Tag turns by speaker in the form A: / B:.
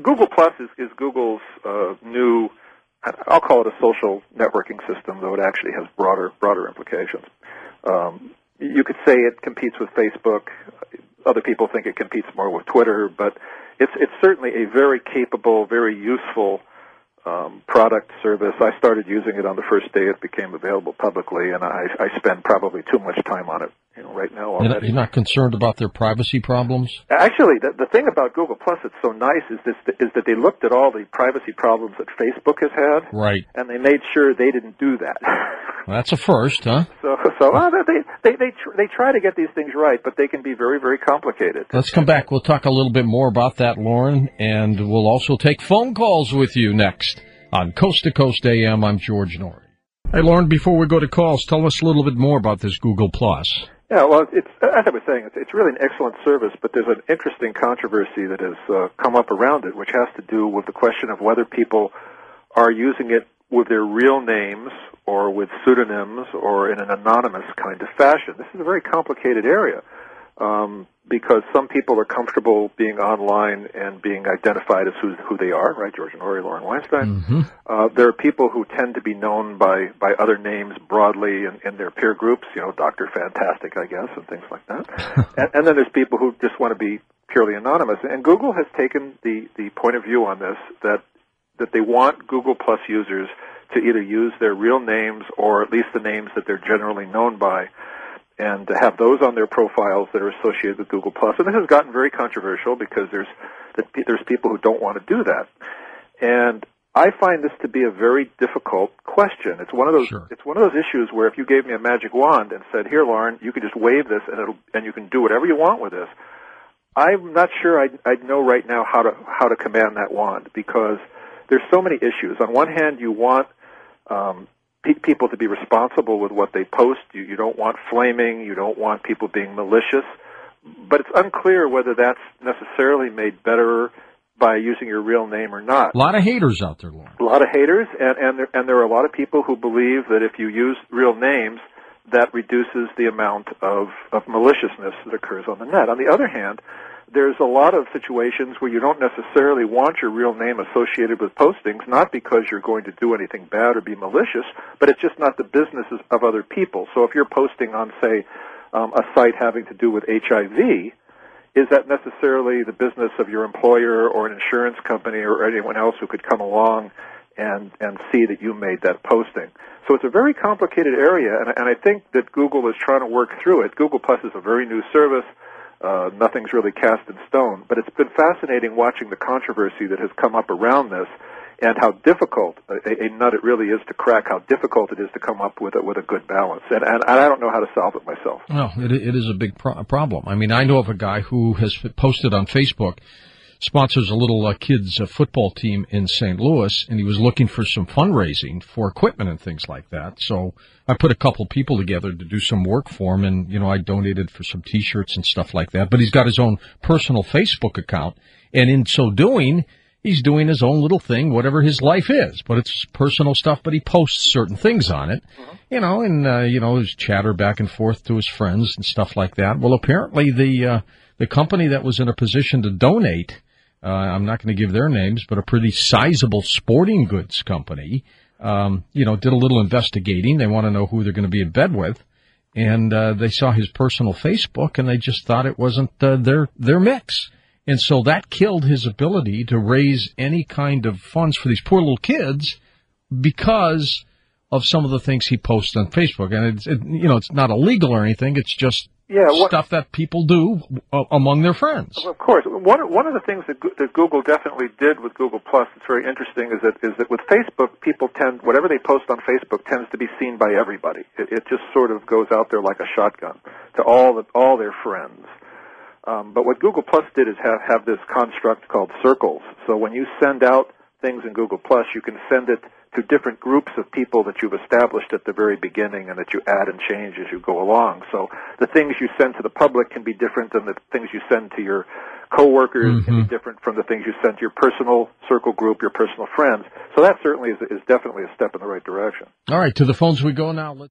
A: Google Plus is Google's new, I'll call it a social networking system, though it actually has broader implications. You could say it competes with Facebook. Other people think it competes more with Twitter, but it's certainly a very capable, very useful product, service. I started using it on the first day it became available publicly, and I spend probably too much time on it right now already.
B: You're not concerned about their privacy problems?
A: Actually, the thing about Google Plus that's so nice is that they looked at all the privacy problems that Facebook has had,
B: right,
A: and they made sure they didn't do that.
B: That's a first, huh?
A: So they try to get these things right, but they can be very, very complicated.
B: Let's come back. We'll talk a little bit more about that, Lauren, and we'll also take phone calls with you next on Coast to Coast AM. I'm George Noory. Hey, Lauren, before we go to calls, tell us a little bit more about this Google Plus.
A: Yeah, well, it's, as I was saying, it's really an excellent service, but there's an interesting controversy that has come up around it, which has to do with the question of whether people are using it with their real names or with pseudonyms or in an anonymous kind of fashion. This is a very complicated area because some people are comfortable being online and being identified as who they are, right? George Noory, Lauren Weinstein. Mm-hmm. There are people who tend to be known by other names broadly in their peer groups, Dr. Fantastic, I guess, and things like that. and then there's people who just want to be purely anonymous. And Google has taken the point of view on this that they want Google Plus users to either use their real names or at least the names that they're generally known by, and to have those on their profiles that are associated with Google Plus. And this has gotten very controversial because there's people who don't want to do that. And I find this to be a very difficult question. It's one of those It's one of those issues where if you gave me a magic wand and said, "Here, Lauren, you can just wave this and you can do whatever you want with this," I'm not sure I'd know right now how to command that wand, because there's so many issues. On one hand, you want people to be responsible with what they post. You don't want flaming. You don't want people being malicious. But it's unclear whether that's necessarily made better by using your real name or not.
B: A lot of haters out there, Lauren.
A: A lot of haters, and there are a lot of people who believe that if you use real names, that reduces the amount of maliciousness that occurs on the net. On the other hand, there's a lot of situations where you don't necessarily want your real name associated with postings, not because you're going to do anything bad or be malicious, but it's just not the businesses of other people. So if you're posting on, say, a site having to do with HIV, is that necessarily the business of your employer or an insurance company or anyone else who could come along and see that you made that posting? So it's a very complicated area, and I think that Google is trying to work through it. Google Plus is a very new service. Nothing's really cast in stone, but it's been fascinating watching the controversy that has come up around this, and how difficult a nut it really is to crack, how difficult it is to come up with a good balance. And I don't know how to solve it myself.
B: No, it is a big problem. I mean, I know of a guy who has posted on Facebook, sponsors a little kids football team in St. Louis, and he was looking for some fundraising for equipment and things like that. So I put a couple people together to do some work for him, and, I donated for some T-shirts and stuff like that. But he's got his own personal Facebook account, and in so doing, he's doing his own little thing, whatever his life is. But it's personal stuff, but he posts certain things on it, his chatter back and forth to his friends and stuff like that. Well, apparently the company that was in a position to donate, I'm not going to give their names, but a pretty sizable sporting goods company, did a little investigating. They want to know who they're going to be in bed with. And they saw his personal Facebook, and they just thought it wasn't their mix. And so that killed his ability to raise any kind of funds for these poor little kids because of some of the things he posts on Facebook. And it's not illegal or anything. It's just stuff that people do among their friends.
A: Of course. One of the things that Google definitely did with Google Plus that's very interesting is that with Facebook, people whatever they post on Facebook tends to be seen by everybody. It just sort of goes out there like a shotgun to all their friends. But what Google Plus did is have this construct called circles. So when you send out things in Google Plus, you can send it to different groups of people that you've established at the very beginning and that you add and change as you go along. So the things you send to the public can be different than the things you send to your coworkers, can be different from the things you send to your personal circle group, your personal friends. So that certainly is definitely a step in the right direction.
B: All right, to the phones we go now.